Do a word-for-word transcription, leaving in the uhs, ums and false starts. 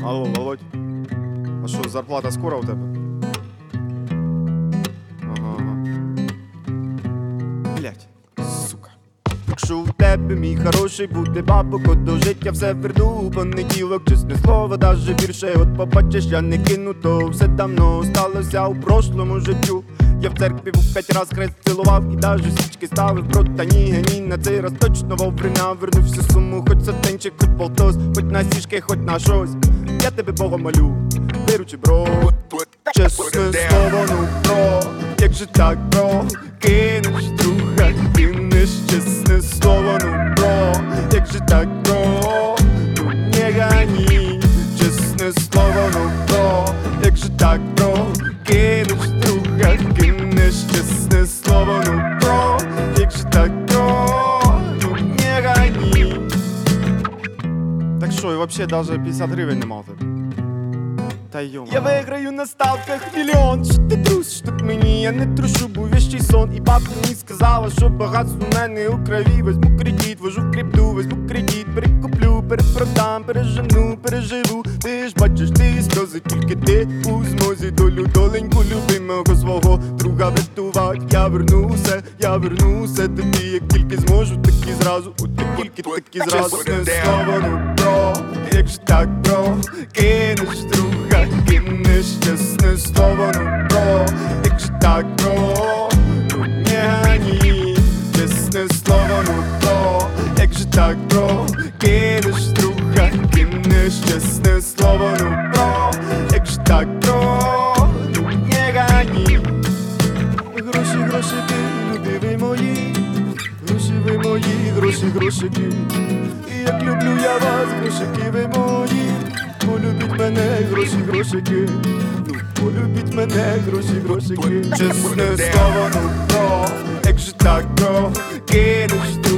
Алло, Володь. А що, зарплата скоро у тебе? Ага, ага. Блять, сука. Якщо у тебе, мій хороший, буде бабок, от до життя все верну у понеділок, чесне слово, даже більше. От побачиш, я не кину, то все давно сталося у прошлому життю. Я в церкві був п'ять раз хрест цілував і даже свічки ставив, прота ні, ні, на цей раз точно вовремя вернувся з суму, хоч сатенчик, хоч полтос, хоч на сішки, хоч на щось. Я тебе Богом молю, виручи, бро. Чесне слово, ну, бро, як же так, бро, кинеш друга, кинеш, чесне слово, ну, бро, як же так, бро, ну, не гані. Чесне слово, ну, бро, як же так, бро, кинеш друга, кинеш, чесне слово, ну, бро, як же так, бро, ну, не гані. Так що, і вообще даже п'ятдесят гривень не мав тебе? Та йома. Я виграю на ставках мільйон. Що ти трусиш тут мені, я не трушу, був віщий сон. І бабка мені сказала, що багатство в мене у крові. Возьму кредит, вожу в крипту, возьму кредит, перекуплю, перепродам, пережену, переживу. Ти ж бачиш, ти сльози, тільки ти у змозі долю доленьку любимого свого друга врятувати. Я верну все, я верну все тобі, як тільки зможу, так і зразу. От як тільки, так і зразу. Не слово, ну, бро, як же так, бро, кинеш друга, кинеш, чесне слово, ну, бро, як же так, бро, ну, не гані. Чесне слово, ну, бро, як же так, бро, кинеш друга, кинеш, чесне слово, ну, бро, як же так, бро, ну, не гані. Гроші, грошики, любі ви мої, гроші ви мої, гроші, грошики. І як люблю я вас, грошики ви мої. Полюбіть мене, гроші, грошики. Ну, полюбіть мене, гроші, грошики. Чесне слово, ну, бро, як же так, бро, кинеш